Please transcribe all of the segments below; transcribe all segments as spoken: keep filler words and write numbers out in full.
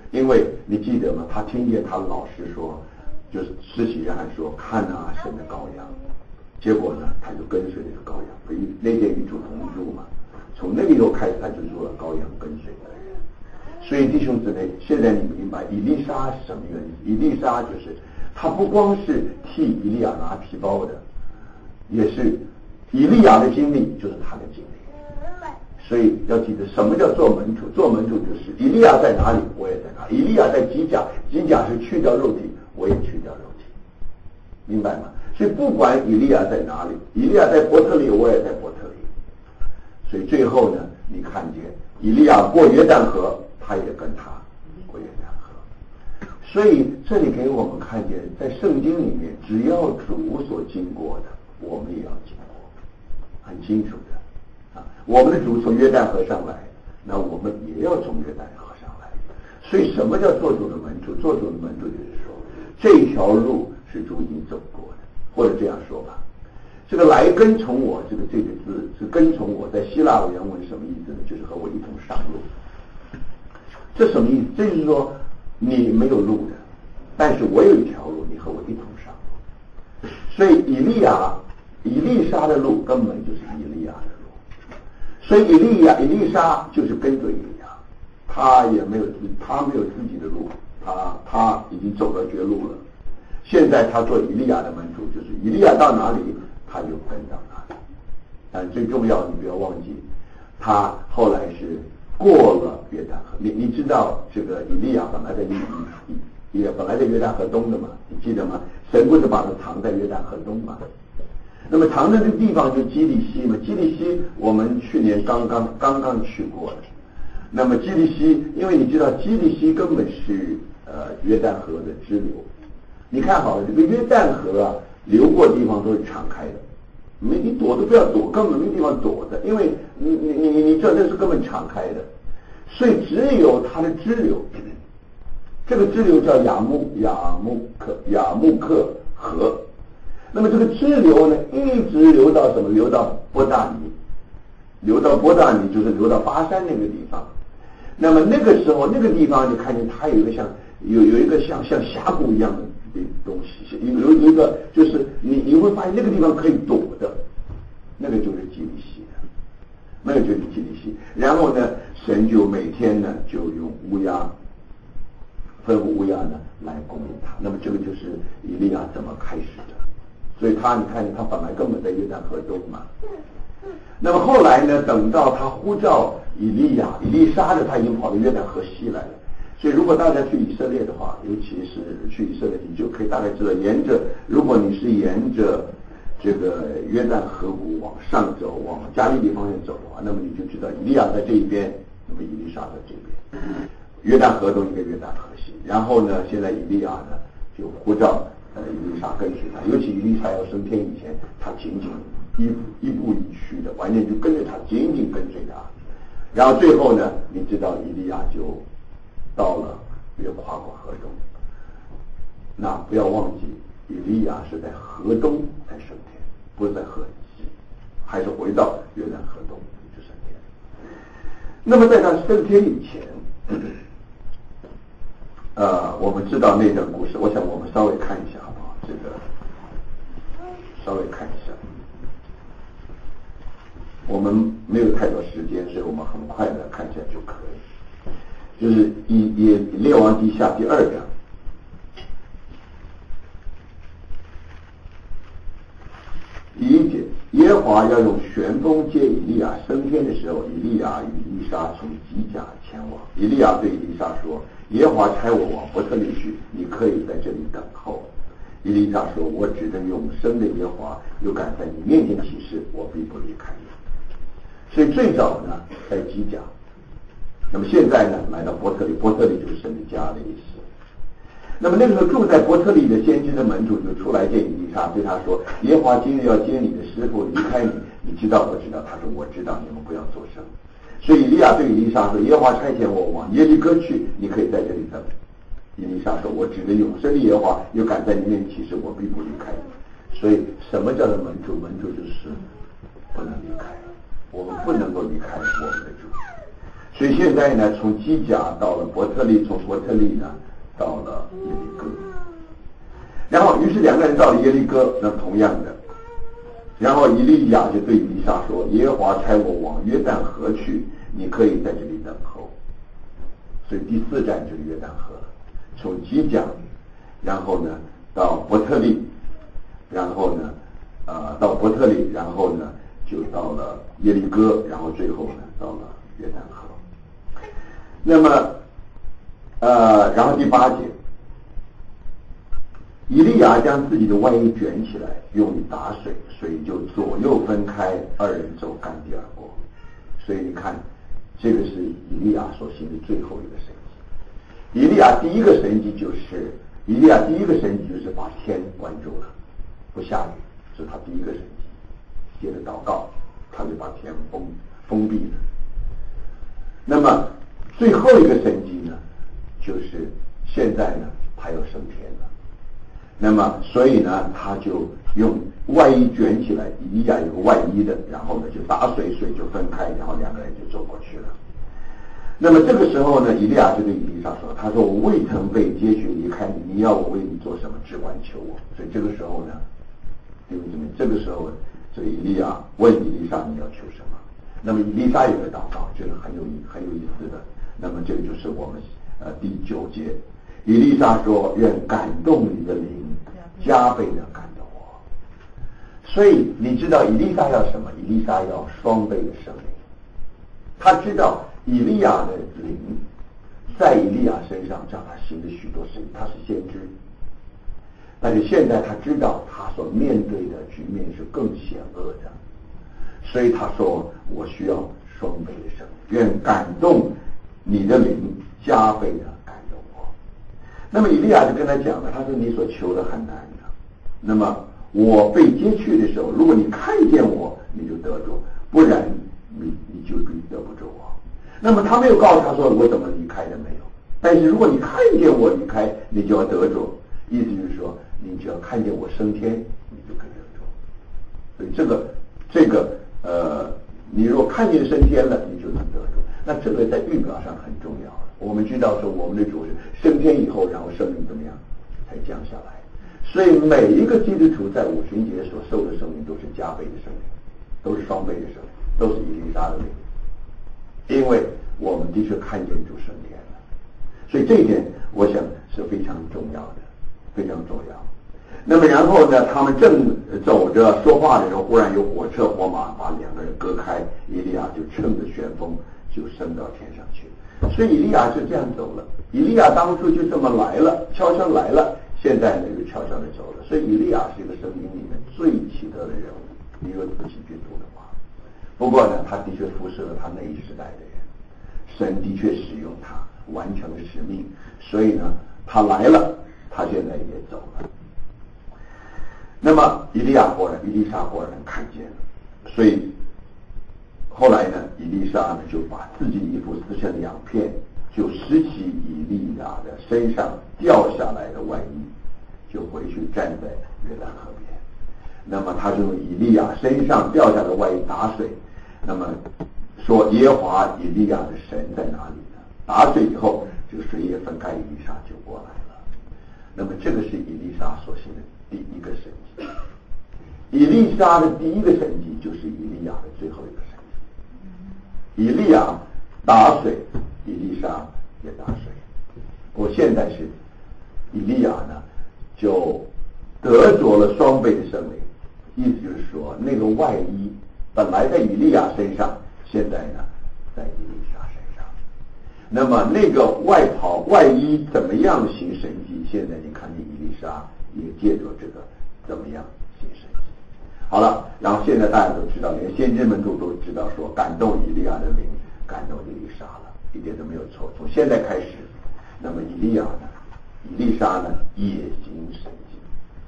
因为你记得吗？他听见他老师说，就是施洗约翰说：“看啊，神的羔羊。”结果呢，他就跟随这个羔羊，所以那件与主同住嘛。从那个时候开始，他就做了羔羊跟随的人。所以弟兄姊妹，现在你明白以利沙是什么原因？以利沙就是他不光是替以利亚拿皮包的，也是以利亚的经历就是他的经历。所以要记得什么叫做门徒？做门徒就是以利亚在哪里，我也在哪里。以利亚在基甲，基甲是去掉肉体，我也去掉肉体，明白吗？所以不管以利亚在哪里，以利亚在伯特利，我也在伯特利。所以最后呢，你看见以利亚过约旦河，他也跟他过约旦河。所以这里给我们看见，在圣经里面，只要主所经过的，我们也要经过，很清楚的。我们的主从约旦河上来，那我们也要从约旦河上来。所以什么叫做主的门徒？做主的门徒就是说，这条路是主已经走过的，或者这样说吧，这个来跟从我，这个这个字是跟从我，在希腊原文什么意思呢？就是和我一同上路。这什么意思？这就是说你没有路的，但是我有一条路，你和我一同上路。所以以利亚、以利沙的路根本就是以利亚的路。所以以利亚、以利沙就是跟着以利亚，他也没有他没有自己的路，他他已经走了绝路了。现在他做以利亚的门徒，就是以利亚到哪里，他就跟到哪里。但最重要，你不要忘记，他后来是过了约旦河。你你知道这个以利亚本来在以也本来在约旦河东的嘛，你记得吗？神不是把他藏在约旦河东嘛？那么藏的这个地方就基利西嘛，基利西我们去年刚刚刚刚去过了。那么基利西，因为你知道基利西根本是呃约旦河的支流。你看好了，这个约旦河啊，流过的地方都是敞开的，没你躲都不要躲，根本没地方躲的，因为你你你你你这这是根本敞开的，所以只有它的支流，这个支流叫雅穆雅穆克雅穆克河。那么这个支流呢，一直流到什么？流到波大尼，流到波大尼就是流到巴山那个地方。那么那个时候，那个地方你看见它有一个像有有一个像像峡谷一样的东西，有有一个就是你你会发现那个地方可以躲的，那个就是基利西的，那个就是基利西。然后呢，神就每天呢就用乌鸦，吩咐乌鸦呢来供应他。那么这个就是以利亚怎么开始的。所以他你看他本来根本在约旦河东嘛，那么后来呢，等到他呼召以利亚、以利沙的，他已经跑到约旦河西来了。所以如果大家去以色列的话，尤其是去以色列，你就可以大概知道，沿着如果你是沿着这个约旦河谷往上走，往加利利方向走的话，那么你就知道以利亚在这一边，那么以利沙在这边，约旦河东一个约旦河西。然后呢，现在以利亚呢就呼召呃以利沙跟随他，尤其以利沙要升天以前，他紧紧一步一步一趋的，完全就跟着他，紧紧跟随他。然后最后呢，你知道以利亚就到了约夸过河东。那不要忘记，以利亚是在河东才升天，不是在河西，还是回到约旦河东就升天。那么在他升天以前，呃，我们知道那段故事，我想我们稍微看一下好不好？这个稍微看一下。我们没有太多时间，所以我们很快的看一下就可以。就是以以列王记下第二章，第一节，耶和华要用旋风接以利亚升天的时候，以利亚与以利沙从吉甲前往。以利亚对以利沙说：“耶和华差我往伯特利去，你可以在这里等候。”以利沙说：“我只能永生的耶和华有敢在你面前起誓，我必不离开你。”所以最早呢在吉甲，那么现在呢来到伯特利，伯特利就是神的家的意思。那么那个时候住在伯特利的先知的门徒就出来见以利沙，对他说：“耶和华今日要接你的师傅离开你，你知道不知道？”他说：“我知道，你们不要作声。”所以以利亚对以利沙说：“耶和华差遣我往耶利哥去，你可以在这里等。”以利沙说：“我指着永生的耶和华又敢在你面前起誓，我必不离开你。”所以什么叫做门徒？门徒就是不能离开，我们不能够离开我们的主。 所以现在呢，从基甲到了伯特利，从伯特利呢到了耶利哥，然后于是两个人到了耶利哥，那同样的，然后以利亚就对以利沙说：“耶和华差我往约旦河去，你可以在这里等候。”所以第四站就是约旦河，从基甲，然后呢到伯特利，然后呢呃到伯特利，然后呢就到了耶利哥，然后最后呢到了约旦河。那么呃然后第八节，以利亚将自己的外衣卷起来，用力打水，水就左右分开，二人走干地而过。所以你看，这个是以利亚所行的最后一个神迹。以利亚第一个神迹就是以利亚第一个神迹就是把天关住了，不下雨，这是他第一个神迹。接着祷告，他就把天封封闭了。那么最后一个神迹呢，就是现在呢，他要升天了。那么所以呢，他就用外衣卷起来，以利亚有个外衣的，然后呢就打水，水就分开，然后两个人就走过去了。那么这个时候呢，以利亚就对以利沙说：“他说我未曾被接去离开你，你要我为你做什么，只管求我。”所以这个时候呢，弟兄姊妹，这个时候这个以利亚问以利沙你要求什么？那么以利沙有个祷告，这是很有意很有意思的。那么这个就是我们呃第九节，以利沙说：“愿感动你的灵加倍的感动我。”所以你知道以利沙要什么？以利沙要双倍的生命。他知道以利亚的灵在以利亚身上让他行了许多事，他是先知，但是现在他知道他所面对的局面是更险恶的，所以他说：“我需要双倍的生命，愿感动你的灵加倍的感动我。”那么以利亚就跟他讲了，他说：“你所求的很难的，那么我被接去的时候，如果你看见我，你就得着，不然你你就得不着我。”那么他没有告诉他说我怎么离开的没有，但是如果你看见我离开，你就要得着，意思就是说你只要看见我升天，你就可以得着。所以这个这个呃，你如果看见升天了，你就能得着。那这个在预表上很重要了。我们知道说我们的主是升天以后，然后生命怎么样才降下来，所以每一个基督徒在五旬节所受的生命都是加倍的生命，都是双倍的生命，都是以利沙的灵。因为我们的确看见主升天了，所以这一点我想是非常重要的，非常重要。那么然后呢，他们正走着说话的时候，忽然有火车火马把两个人隔开，以利亚就乘着旋风就升到天上去。所以以利亚就这样走了，以利亚当初就这么来了，悄悄来了，现在呢又悄悄的走了。所以以利亚是一个圣经里面最奇特的人物，你若仔细去读的话。不过呢，他的确辐射了他那一时代的人，神的确使用他完成了使命，所以呢，他来了，他现在也走了。那么以利亚果然，以利沙果然看见了，所以后来呢，以利沙呢就把自己衣服撕成两片，就拾起以利亚的身上掉下来的外衣，就回去站在约旦河边。那么他就用以利亚身上掉下的外衣打水，那么说耶和华以利亚的神在哪里呢？打水以后，这个水也分开，以利沙就过来了。那么这个是以利沙所行的第一个神迹。以利沙的第一个神迹就是以利亚的最后一个神迹。以利亚打水，以利沙也打水。我现在是以利亚呢，就得着了双倍的生命。意思就是说，那个外衣本来在以利亚身上，现在呢在以利沙身上。那么那个外袍外衣怎么样行神迹？现在你看见以利沙也借着这个怎么样行神迹。好了，然后现在大家都知道，连先知们都都知道说，感动以利亚的灵，感动以利沙了，一点都没有错。从现在开始，那么以利亚呢，以利沙呢也行神迹。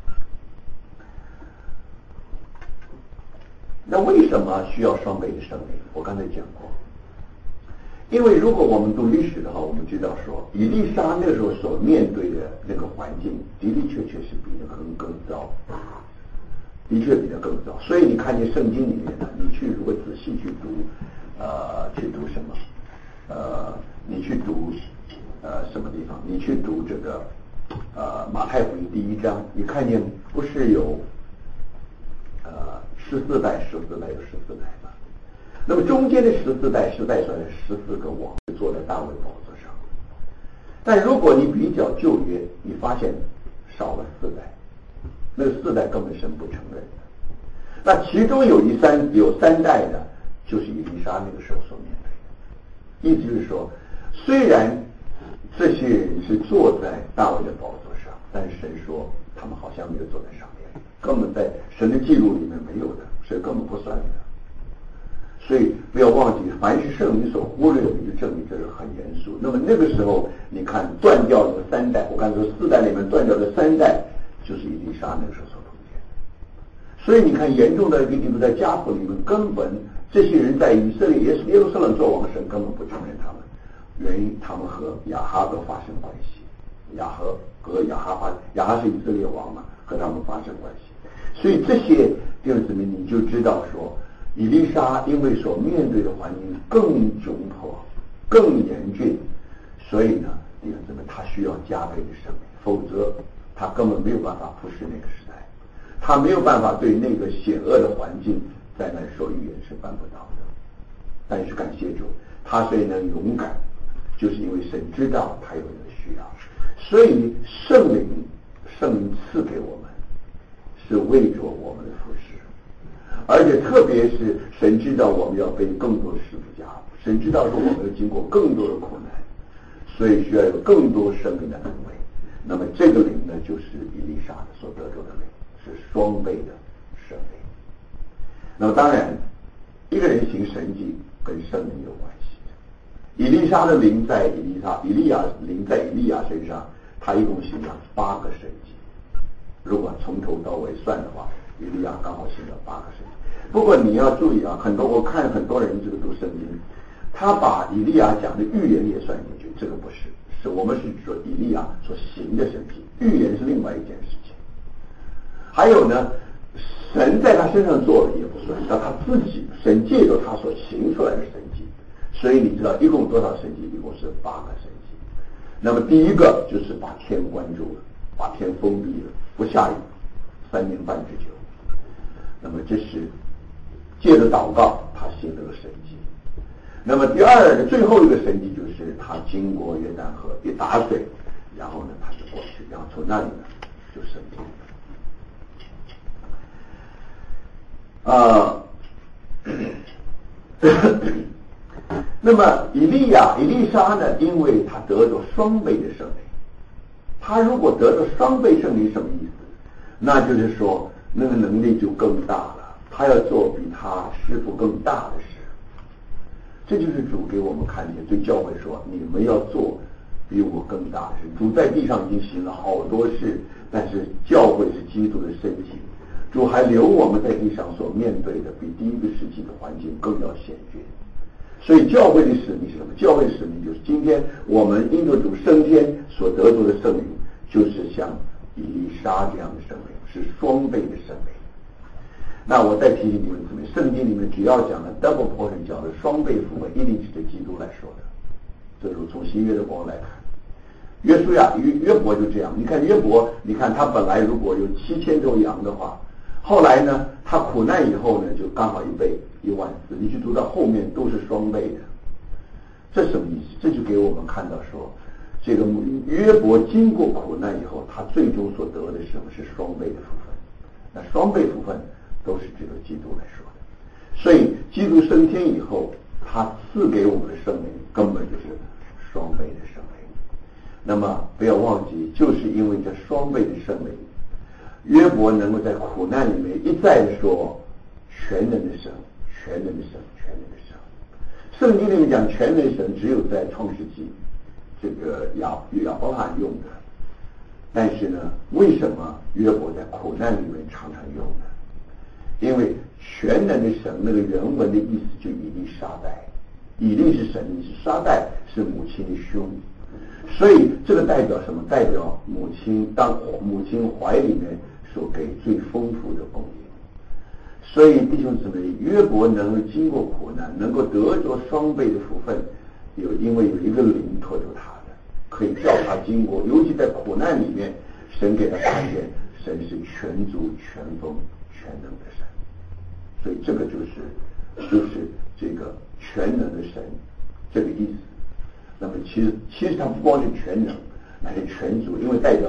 那为什么需要双倍的生命？我刚才讲过，因为如果我们读历史的话，我们知道说，以利沙那时候所面对的那个环境的的确确是比那更更糟，的确比那更糟。所以你看见圣经里面呢，你去如果仔细去读，呃，去读什么， 呃，你去读呃什么地方？你去读这个呃马太福音第一章，你看见不是有呃十四代、十四代有十四代吗？那么中间的十四代是带出来的十四个王坐在大卫宝座上。但如果你比较旧约，你发现少了四代，那个四代根本神不承认的。那其中有一三有三代呢，就是以利沙那个时候所面对的。意思就是说，虽然这些人是坐在大卫的宝座上，但是神说他们好像没有坐在上面，根本在神的记录里面没有的，所以根本不算的。所以不要忘记，凡是圣灵所忽略的，就证明这是很严肃。那么那个时候，你看断掉的三代，我刚才说四代里面断掉的三代，就是以利沙那个时候所中间。所以你看，严重的一个地步，在家谱里面，根本这些人在以色列耶耶路撒冷做王，神根本不承认他们，原因他们和亚哈都发生关系，亚哈和亚哈发，亚哈是以色列王嘛，和他们发生关系。所以这些弟兄姊妹，你就知道说，以利沙因为所面对的环境更窘迫、更严峻，所以呢，弟兄姊妹，他需要加倍的生命，否则他根本没有办法服侍那个时代，他没有办法对那个险恶的环境在那说预言是办不到的。但是感谢主，他虽然能勇敢，就是因为神知道他有那个需要，所以圣灵圣灵赐给我们，是为着我们的服侍。而且特别是神知道我们要背更多的十字架，神知道说我们要经过更多的苦难，所以需要有更多生命的安慰。那么这个灵呢，就是以利沙所得着的灵，是双倍的生命。那么当然，一个人行神迹跟圣灵有关系。以利沙的灵在以利沙，以利亚灵在以利亚身上，他一共行了八个神迹。如果从头到尾算的话，以利亚刚好行了八个神迹。不过你要注意啊，很多我看很多人这个读圣经，他把以利亚讲的预言也算进去，这个不是，是我们是说以利亚所行的神迹，预言是另外一件事情。还有呢，神在他身上做的也不算，到他自己神借着他所行出来的神迹。所以你知道一共多少神迹？一共是八个神迹。那么第一个就是把天关住了，把天封闭了，不下雨三年半之久。那么这是借着祷告他行了个神迹。那么第二个最后一个神迹就是他经过约旦河一打水，然后呢他就过去，然后从那里呢就升天。啊、呃，那么以利亚、以利沙呢，因为他得着双倍的胜利，他如果得着双倍胜利什么意思？那就是说那个能力就更大了，他要做比他师傅更大的事。这就是主给我们看见，对教会说，你们要做比我更大的事。主在地上已经行了好多事，但是教会是基督的身体，主还留我们在地上所面对的比第一个世纪的环境更要险峻。所以教会的使命是什么？教会的使命就是今天我们因着主升天所得着的圣灵，就是像以利沙这样的圣灵，是双倍的圣灵。那我再提醒你们姊妹，圣经里面只要讲了 double portion， 讲的双倍福分，一定是对基督来说的。这是从新约的光来看，约书亚约约伯就这样。你看约伯，你看他本来如果有七千头羊的话，后来呢，他苦难以后呢，就刚好一倍一万四。你去读到后面都是双倍的，这什么意思？这就给我们看到说，这个约伯经过苦难以后，他最终所得的是什么？是双倍的福分。那双倍福分都是指着基督来说的。所以基督升天以后，他赐给我们的圣灵根本就是双倍的圣灵。那么不要忘记，就是因为这双倍的圣灵，约伯能够在苦难里面一再的说全能的神，全能的神，全能的神。圣经里面讲全能神只有在创世纪这个亚亚伯拉罕用的，但是呢，为什么约伯在苦难里面常常用呢？因为全能的神那个原文的意思就以利沙代，以利是神，沙代是母亲的兄，所以这个代表什么？代表母亲当母亲怀里面所给最丰富的供应。所以弟兄姊妹，约伯能够经过苦难，能够得着双倍的福分， 有因为有一个灵托住他的，可以叫他经过，尤其在苦难里面，神给他看见神是全足全丰全能的神，所以这个就是就是这个全能的神这个意思。那么其实其实他不光是全能，乃是全足，因为代表